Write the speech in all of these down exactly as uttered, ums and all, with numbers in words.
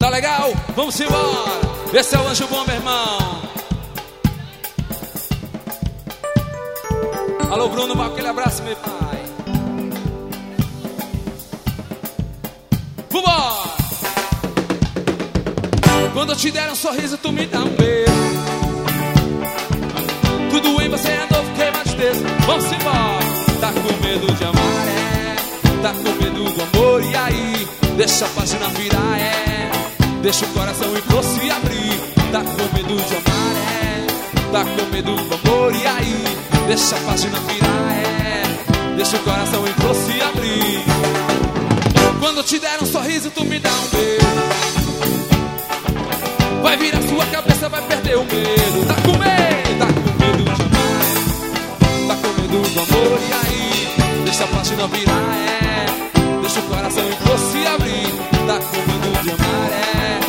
Tá legal? Vamos embora. Esse é o Anjo Bom, meu irmão. Alô, Bruno, aquele abraço, meu pai. Vambora! Quando eu te der um sorriso, tu me dá um beijo. Tudo em você é novo, queima de texto. Vamos embora. Tá com medo de amar, é. Tá com medo do amor, e aí? Deixa a página virar, é. Deixa o coração ir pro se abrir. Tá com medo de amar, é. Tá com medo do amor, e aí? Deixa a página virar, é. Deixa o coração ir pro se abrir. Quando eu te der um sorriso, tu me dá um beijo. Vai virar sua cabeça, vai perder o medo. Tá com medo, tá com medo de amar, é. Tá com medo do amor, e aí? Deixa a página virar, é. Deixa o coração ir pro se abrir. Tá com medo de amar, é.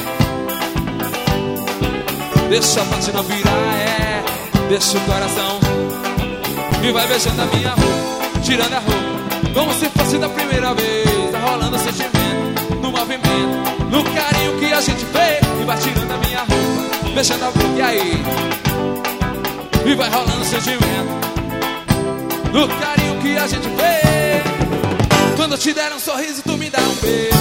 Deixa a página virar, é. Deixa o coração. E vai beijando a minha roupa, tirando a roupa, como se fosse da primeira vez. Tá rolando sentimento, no movimento, no carinho que a gente fez. E vai tirando a minha roupa, beijando a boca, e aí? E vai rolando sentimento, no carinho que a gente fez. Quando eu te der um sorriso, tu me dá um beijo.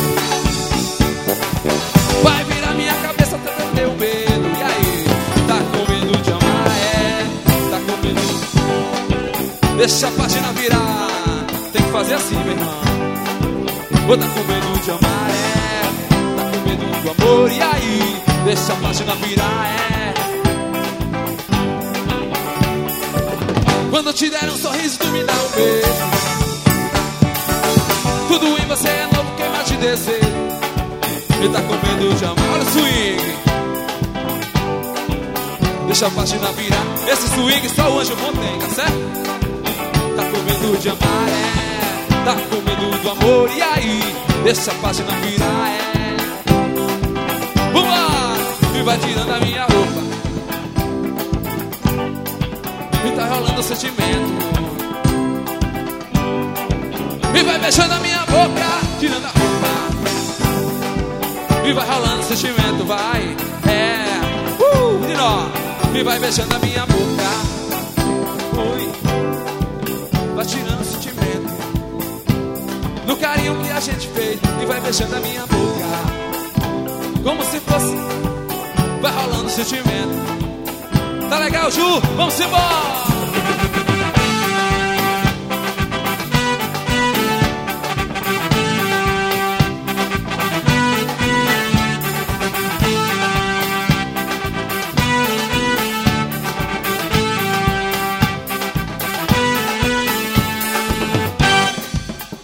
Vai virar minha cabeça até perder o medo. E aí? Tá com medo de amar, é. Tá com medo. Deixa a página virar. Tem que fazer assim, meu irmão. Ou tá com medo de amar, é. Tá com medo do amor, e aí? Deixa a página virar, é. Quando eu te der um sorriso, tu me dá um beijo. Tudo em você é novo, queima de desejo. E tá com medo de amar. Olha o swing. Deixa a página virar. Esse swing só o Anjo Bom tem, tá certo? Tá com medo de amar, é. Tá com medo do amor, e aí? Deixa a página virar, é. Vambora! E vai tirando a minha roupa. E tá rolando o sentimento. E vai beijando a minha boca, tirando a roupa. E vai rolando o sentimento, vai. É. Uh, de nó. E vai beijando a minha boca. Oi. Vai tirando o sentimento, no carinho que a gente fez. E vai beijando a minha boca, como se fosse. Vai rolando o sentimento. Tá legal, Ju? Vamos embora.